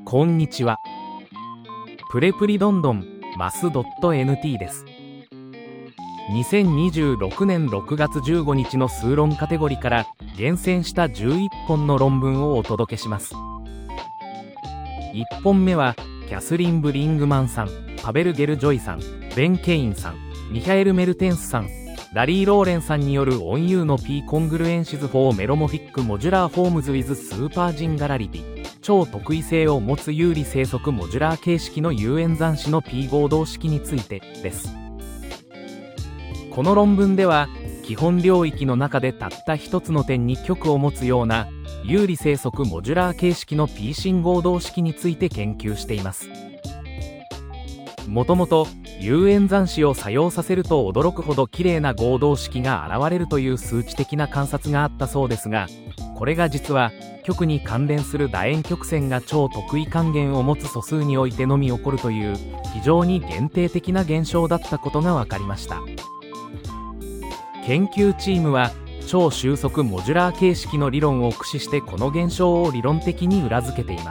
こんにちは。プレプリどんどんマス .nt です。2026年6月15日の数論カテゴリーから厳選した11本の論文をお届けします。1本目はキャスリン・ブリングマンさん、パベル・ゲルジョイさん、ベン・ケインさん、ミヒャエル・メルテンスさん、ラリー・ローレンさんによるオン U の P コングルエンシズ4メロモフィックモジュラーフォームズ with スーパージンガラリティ、超特異性を持つ有利生息モジュラー形式の有演算子の P 合同式についてです。この論文では基本領域の中でたった一つの点に極を持つような有利生息モジュラー形式の P 新合同式について研究しています。もともと有演算子を作用させると驚くほど綺麗な合同式が現れるという数値的な観察があったそうですが、これが実は極に関連する楕円曲線が超特異還元を持つ素数においてのみ起こるという非常に限定的な現象だったことが分かりました。研究チームは超収束モジュラー形式の理論を駆使してこの現象を理論的に裏付けています。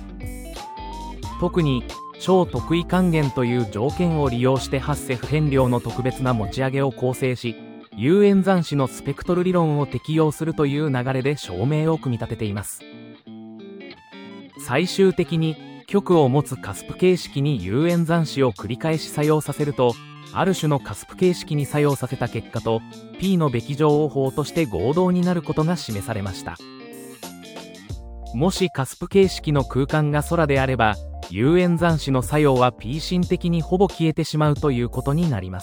特に超特異還元という条件を利用して発生不変量の特別な持ち上げを構成し、有演算子のスペクトル理論を適用するという流れで証明を組み立てています。最終的に極を持つカスプ形式に有演算子を繰り返し作用させると、ある種のカスプ形式に作用させた結果と P のべき乗を法として合同になることが示されました。もしカスプ形式の空間が空であれば、有演算子の作用は P 新的にほぼ消えてしまうということになります。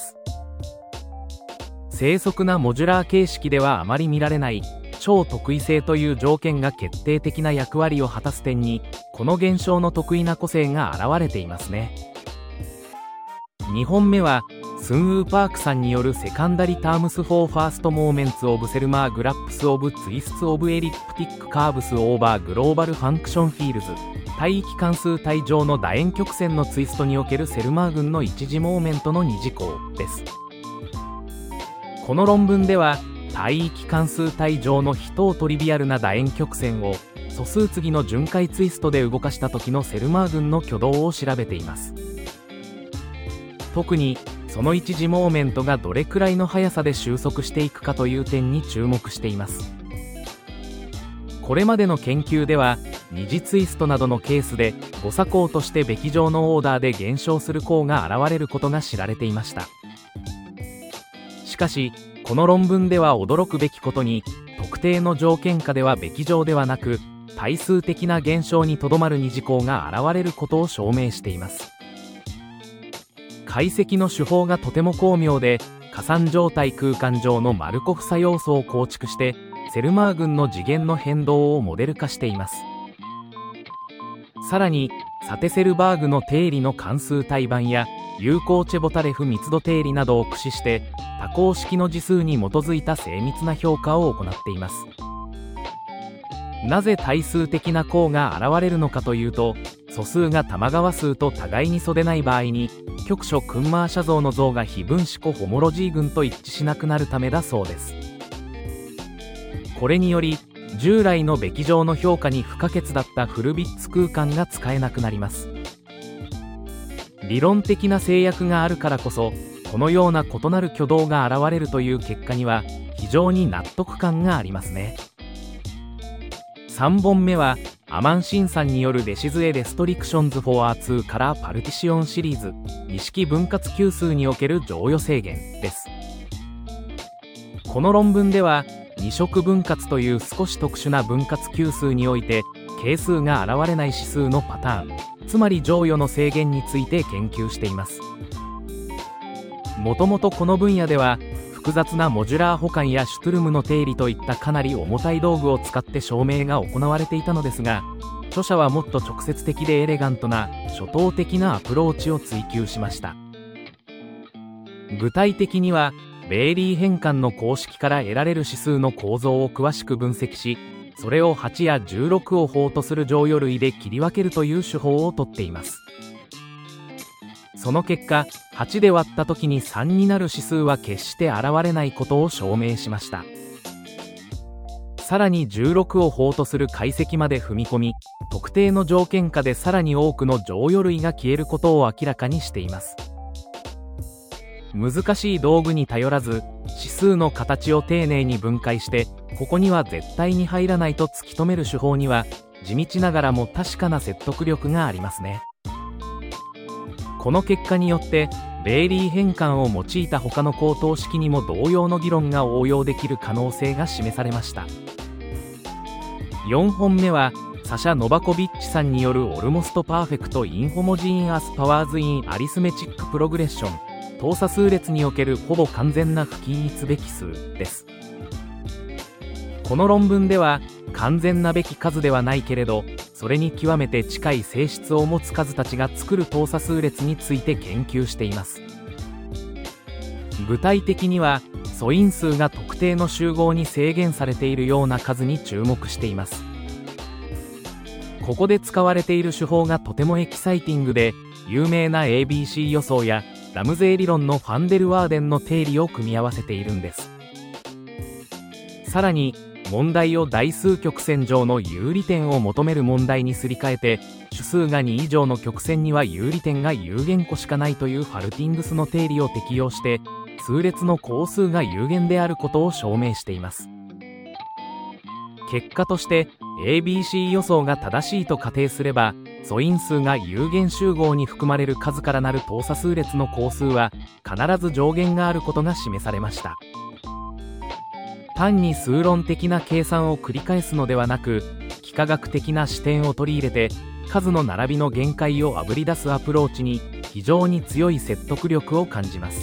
正則なモジュラー形式ではあまり見られない超特異性という条件が決定的な役割を果たす点に、この現象の特異な個性が現れていますね。2本目はスンウーパークさんによるセカンダリタームスフォーファーストモーメンツオブセルマーグラップスオブツイスツオブエリプティックカーブスオーバーグローバルファンクションフィールズ、帯域関数帯上の楕円曲線のツイストにおけるセルマー群の一次モーメントの二次項です。この論文では帯域関数帯上の非等トリビアルな楕円曲線を素数次の巡回ツイストで動かした時のセルマー群の挙動を調べています。特にその一次モーメントがどれくらいの速さで収束していくかという点に注目しています。これまでの研究では二次ツイストなどのケースで誤差項としてべき乗のオーダーで減少する項が現れることが知られていました。しかしこの論文では驚くべきことに、特定の条件下ではべき乗ではなく対数的な現象にとどまる二次項が現れることを証明しています。解析の手法がとても巧妙で、加算状態空間上のマルコフ差要素を構築してセルマー群の次元の変動をモデル化しています。さらにサテセルバーグの定理の関数対盤や有効チェボタレフ密度定理などを駆使して多項式の次数に基づいた精密な評価を行っています。なぜ対数的な項が現れるのかというと、素数が玉川数と互いに相でない場合に局所クンマーシャ像の像が非分子コホモロジー群と一致しなくなるためだそうです。これにより従来のべき乗の評価に不可欠だったフルビッツ空間が使えなくなります。理論的な制約があるからこそ、このような異なる挙動が現れるという結果には非常に納得感がありますね。3本目はアマンシンさんによるレシズエレストリクションズフォア2カラーパルティシオンシリーズ二式分割級数における剰余制限です。この論文では二色分割という少し特殊な分割級数において係数が現れない指数のパターン、つまり剰余の制限について研究しています。もともとこの分野では複雑なモジュラー補完やシュトゥルムの定理といったかなり重たい道具を使って証明が行われていたのですが、著者はもっと直接的でエレガントな初等的なアプローチを追求しました。具体的にはベイリー変換の公式から得られる指数の構造を詳しく分析し、それを8や16を法とする剰余類で切り分けるという手法をとっています。その結果、8で割った時に3になる指数は決して現れないことを証明しました。 さらに16を法とする解析まで踏み込み、特定の条件下でさらに多くの乗与類が消えることを明らかにしています。難しい道具に頼らず、指数の形を丁寧に分解して、ここには絶対に入らないと突き止める手法には、地道ながらも確かな説得力がありますね。この結果によって、ベイリー変換を用いた他の高等式にも同様の議論が応用できる可能性が示されました。4本目は、サシャ・ノバコビッチさんによるオルモストパーフェクト・インホモジーン・アス・パワーズ・イン・アリスメチック・プログレッション、等差数列におけるほぼ完全な不均一べき数です。この論文では、完全なべき数ではないけれど、それに極めて近い性質を持つ数たちが作る等差数列について研究しています。具体的には、素因数が特定の集合に制限されているような数に注目しています。ここで使われている手法がとてもエキサイティングで、有名な ABC 予想やラムゼイ理論のファンデルワーデンの定理を組み合わせているんです。さらに、問題を代数曲線上の有利点を求める問題にすり替えて、主数が2以上の曲線には有利点が有限個しかないというファルティングスの定理を適用して、数列の項数が有限であることを証明しています。結果として、ABC 予想が正しいと仮定すれば、素因数が有限集合に含まれる数からなる等差数列の項数は、必ず上限があることが示されました。単に数論的な計算を繰り返すのではなく、幾何学的な視点を取り入れて、数の並びの限界をあぶり出すアプローチに非常に強い説得力を感じます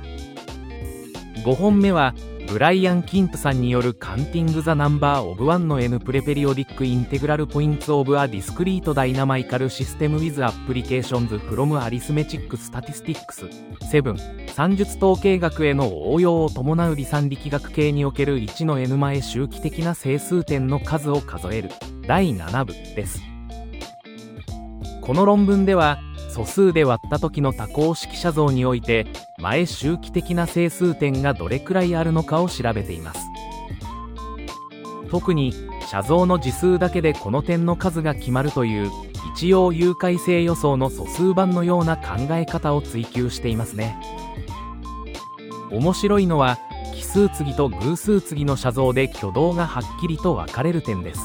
。5本目は、ブライアン・キンプさんによるカンティング・ザ・ナンバー・オブ・ワンの N プレペリオディック・インテグラル・ポインツ・オブ・ア・ディスクリート・ダイナマイカル・システム・ウィズ・アプリケーションズ・フロム・アリスメチック・スタティスティックス7算術統計学への応用を伴う離散力学系における1の N 前周期的な整数点の数を数える第7部です。この論文では、素数で割った時の多項式写像において、前周期的な整数点がどれくらいあるのかを調べています。特に、写像の次数だけでこの点の数が決まるという、一応有解性予想の素数版のような考え方を追求していますね。面白いのは、奇数継ぎと偶数継ぎの写像で挙動がはっきりと分かれる点です。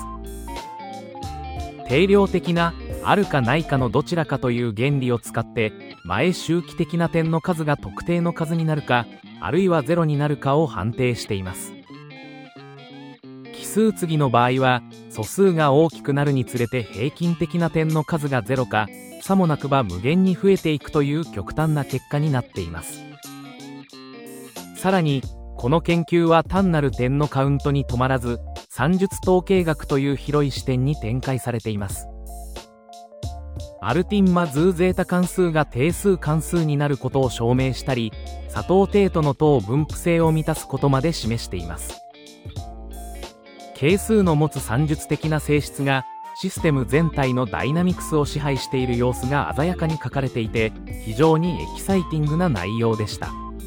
定量的な、あるかないかのどちらかという原理を使って、前周期的な点の数が特定の数になるか、あるいは0になるかを判定しています。奇数継ぎの場合は、素数が大きくなるにつれて平均的な点の数が0か、さもなくば無限に増えていくという極端な結果になっています。さらに、この研究は単なる点のカウントに止まらず、算術統計学という広い視点に展開されています。アルティンマズーゼータ関数が定数関数になることを証明したり、佐藤テートの等分布性を満たすことまで示しています。係数の持つ算術的な性質がシステム全体のダイナミクスを支配している様子が鮮やかに書かれていて、非常にエキサイティングな内容でした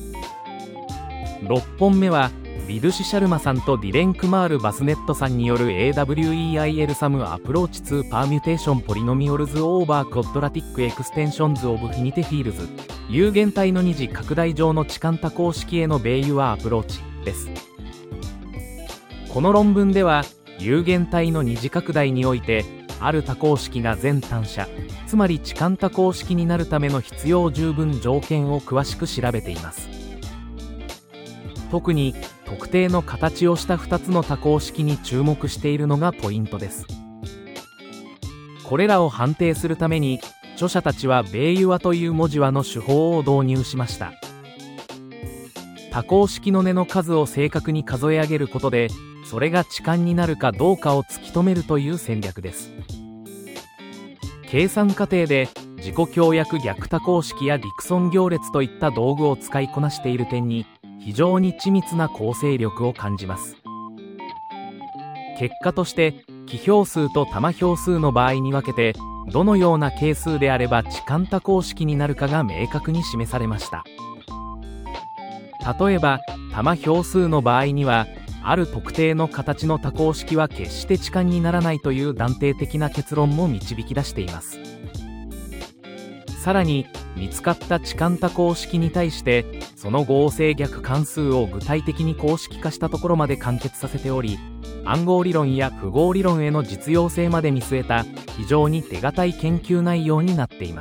。6本目は、ビドゥシ・シャルマさんとディレン・クマール・バスネットさんによる AWEIL サムアプローチ2パーミュテーションポリノミオルズオーバークォッドラティックエクステンションズオブフィニテフィールズ有限体の二次拡大上の置換多項式へのベイユアアプローチです。この論文では有限体の二次拡大においてある多項式が全単者、つまり置換多項式になるための必要十分条件を詳しく調べています。特に特定の形をした2つの多項式に注目しているのがポイントです。これらを判定するために著者たちはベイユアという文字和の手法を導入しました。多項式の根の数を正確に数え上げることで、それが置換になるかどうかを突き止めるという戦略です。計算過程で自己協約逆多項式やディクソン行列といった道具を使いこなしている点に非常に緻密な構成力を感じます。結果として奇票数と玉票数の場合に分けてどのような係数であれば置換多項式になるかが明確に示されました。例えば玉票数の場合にはある特定の形の多項式は決して置換にならないという断定的な結論も導き出しています。さらに見つかった置換多項式に対してその合成逆関数を具体的に公式化したところまで完結させており、暗号理論や符号理論への実用性まで見据えた非常に手堅い研究内容になっています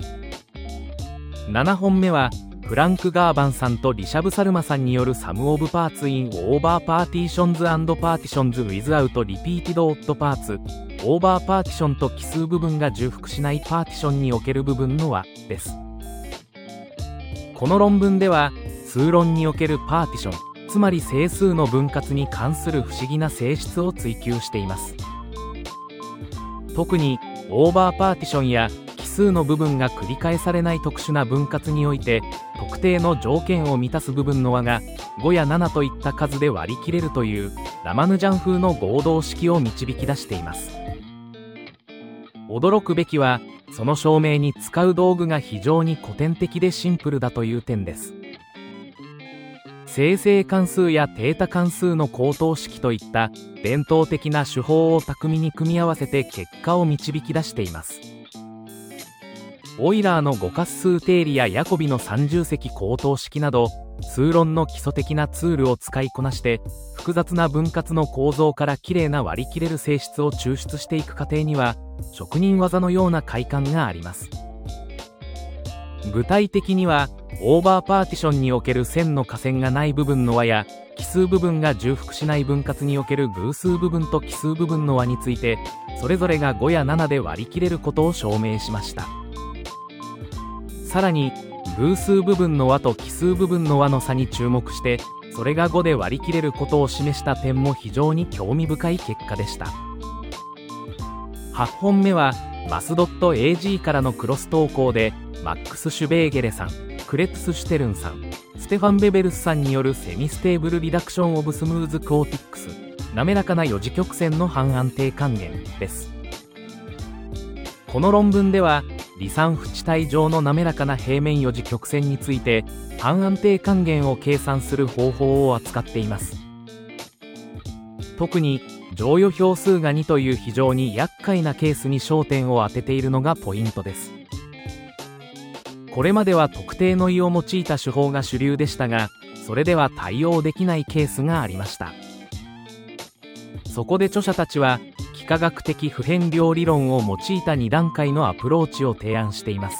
。7本目はフランク・ガーバンさんとリシャブ・サルマさんによるサム・オブ・パーツ・イン・オーバー・パーティションズ・アンド・パーティションズ・ウィズ・アウト・リピーティド・オッド・パーツ、オーバーパーティションと奇数部分が重複しないパーティションにおける部分の和です。この論文では数論におけるパーティション、つまり整数の分割に関する不思議な性質を追求しています。特にオーバーパーティションや奇数の部分が繰り返されない特殊な分割において特定の条件を満たす部分の和が5や7といった数で割り切れるというラマヌジャン風の合同式を導き出しています。驚くべきはその証明に使う道具が非常に古典的でシンプルだという点です。生成関数や定多関数の高等式といった伝統的な手法を巧みに組み合わせて結果を導き出しています。オイラーの五括数定理やヤコビの三重積高等式など数論の基礎的なツールを使いこなして複雑な分割の構造からきれいな割り切れる性質を抽出していく過程には職人技のような快感があります。具体的にはオーバーパーティションにおける線の下線がない部分の和や奇数部分が重複しない分割における偶数部分と奇数部分の和についてそれぞれが5や7で割り切れることを証明しました。さらに偶数部分の和と奇数部分の和の差に注目してそれが5で割り切れることを示した点も非常に興味深い結果でした。8本目はマスドット AG からのクロス投稿でマックス・シュベーゲレさん、クレッツ・シュテルンさん、ステファン・ベベルスさんによるセミステーブルリダクション・オブ・スムーズ・クオーティックス、滑らかな四次曲線の半安定還元です。この論文では離散縁体上の滑らかな平面四次曲線について半安定還元を計算する方法を扱っています。特に乗与票数が2という非常に厄介なケースに焦点を当てているのがポイントです。これまでは特定の意を用いた手法が主流でしたがそれでは対応できないケースがありました。そこで著者たちは幾何学的不変量理論を用いた2段階のアプローチを提案しています。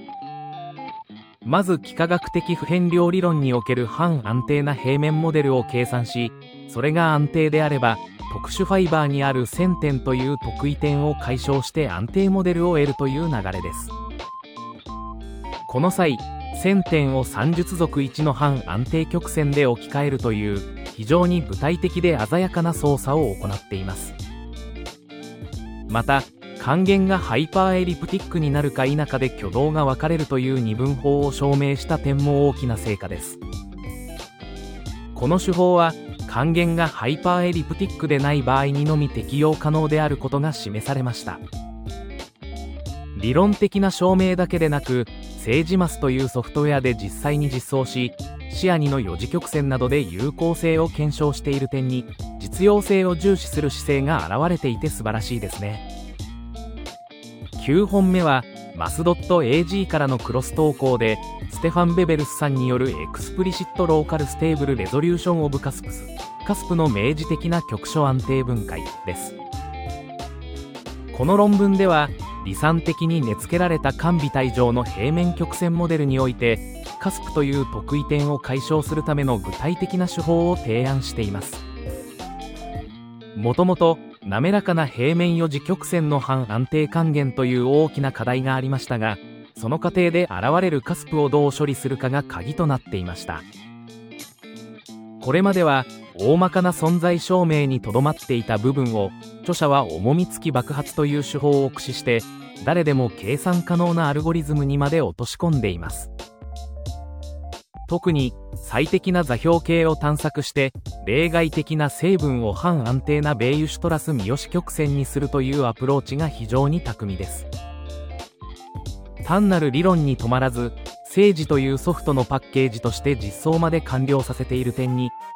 まず幾何学的不変量理論における半安定な平面モデルを計算しそれが安定であれば特殊ファイバーにある線点という特異点を解消して安定モデルを得るという流れです。この際線点を算術属1の半安定曲線で置き換えるという非常に具体的で鮮やかな操作を行っています。また還元がハイパーエリプティックになるか否かで挙動が分かれるという二分法を証明した点も大きな成果です。この手法は還元がハイパーエリプティックでない場合にのみ適用可能であることが示されました。理論的な証明だけでなくセージマスというソフトウェアで実際に実装し視野2の四次曲線などで有効性を検証している点に実用性を重視する姿勢が現れていて素晴らしいですね。9本目はマスドット AG からのクロス投稿でステファン・ベベルスさんによるエクスプリシットローカルステーブルレゾリューションオブカスプス、カスプの明示的な局所安定分解です。この論文では離散的に根付けられた間微体上の平面曲線モデルにおいてカスプという特異点を解消するための具体的な手法を提案しています。もともと滑らかな平面四次曲線の半安定還元という大きな課題がありましたがその過程で現れるカスプをどう処理するかが鍵となっていました。これまでは大まかな存在証明にとどまっていた部分を著者は重み付き爆発という手法を駆使して誰でも計算可能なアルゴリズムにまで落とし込んでいます。特に最適な座標系を探索して例外的な成分を半安定なベイユシュトラス三好曲線にするというアプローチが非常に巧みです。単なる理論に止まらずセージというソフトのパッケージとして実装まで完了させている点に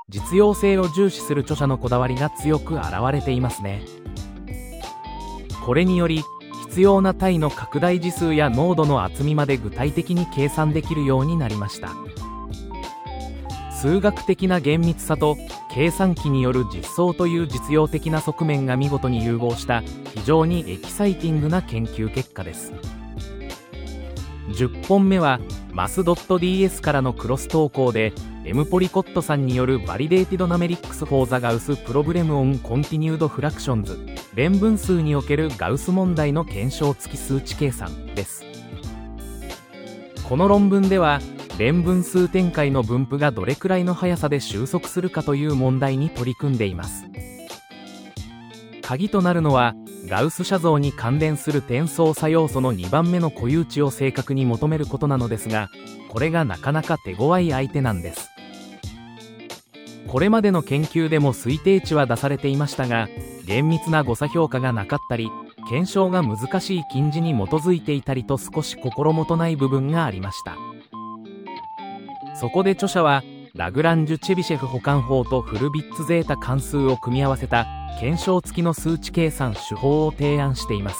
実用性を重視する著者のこだわりが強く現れていますね。これにより必要な単位の拡大次数や濃度の厚みまで具体的に計算できるようになりました。数学的な厳密さと計算機による実装という実用的な側面が見事に融合した非常にエキサイティングな研究結果です。10本目はmath.ds からのクロス投稿で M ポリコットさんによる Validated Numerics for the Gauss Problem on Continued Fractions 連分数におけるガウス問題の検証付き数値計算です。この論文では連分数展開の分布がどれくらいの速さで収束するかという問題に取り組んでいます。鍵となるのはガウス写像に関連する転送差要素の2番目の固有値を正確に求めることなのですが、これがなかなか手強い相手なんです。これまでの研究でも推定値は出されていましたが、厳密な誤差評価がなかったり、検証が難しい近似に基づいていたりと少し心もとない部分がありました。そこで著者はラグランジュ・チェビシェフ補完法とフルビッツゼータ関数を組み合わせた検証付きの数値計算手法を提案しています。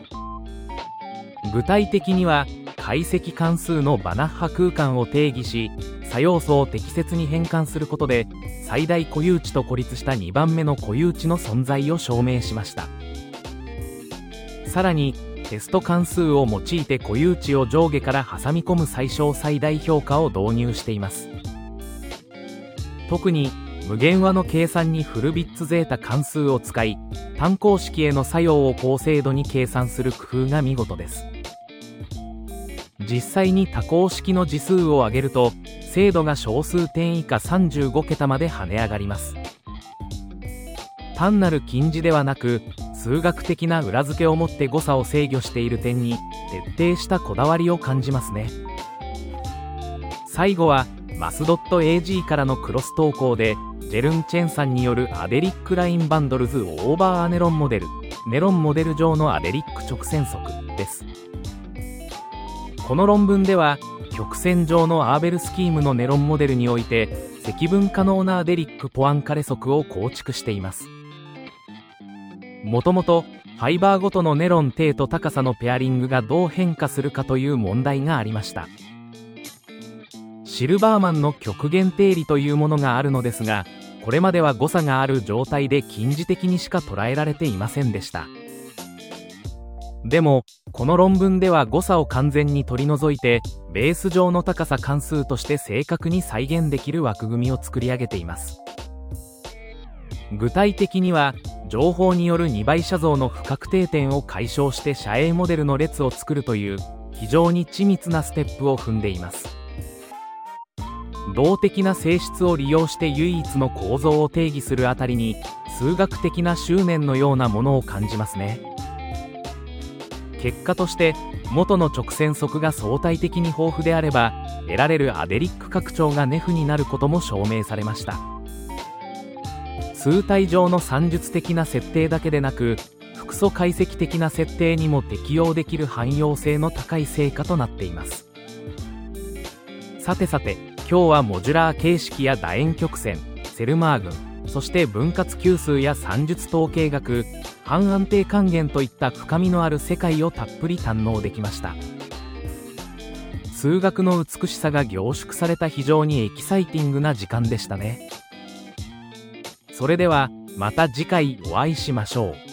具体的には解析関数のバナッハ空間を定義し、差要素を適切に変換することで最大固有値と孤立した2番目の固有値の存在を証明しました。さらにテスト関数を用いて固有値を上下から挟み込む最小最大評価を導入しています。特に無限和の計算にフルビッツゼータ関数を使い、単項式への作用を高精度に計算する工夫が見事です。実際に多項式の次数を上げると精度が小数点以下35桁まで跳ね上がります。単なる近似ではなく数学的な裏付けをもって誤差を制御している点に徹底したこだわりを感じますね。最後はmath.ag からのクロス投稿でジェルン・チェンさんによるアデリックラインバンドルズオーバーアネロンモデル、ネロンモデル上のアデリック直線則です。この論文では曲線上のアーベルスキームのネロンモデルにおいて積分可能なアデリック・ポアンカレ則を構築しています。もともとファイバーごとのネロン定と高さのペアリングがどう変化するかという問題がありました。シルバーマンの極限定理というものがあるのですが、これまでは誤差がある状態で近似的にしか捉えられていませんでした。でもこの論文では誤差を完全に取り除いてベース上の高さ関数として正確に再現できる枠組みを作り上げています。具体的には情報による2倍写像の不確定点を解消して写影モデルの列を作るという非常に緻密なステップを踏んでいます。動的な性質を利用して唯一の構造を定義するあたりに数学的な執念のようなものを感じますね。結果として元の直線則が相対的に豊富であれば得られるアデリック拡張がネフになることも証明されました。数体上の算術的な設定だけでなく複素解析的な設定にも適用できる汎用性の高い成果となっています。さてさて、今日はモジュラー形式や楕円曲線、セルマー群、そして分割級数や算術統計学、半安定還元といった深みのある世界をたっぷり堪能できました。数学の美しさが凝縮された非常にエキサイティングな時間でしたね。それではまた次回お会いしましょう。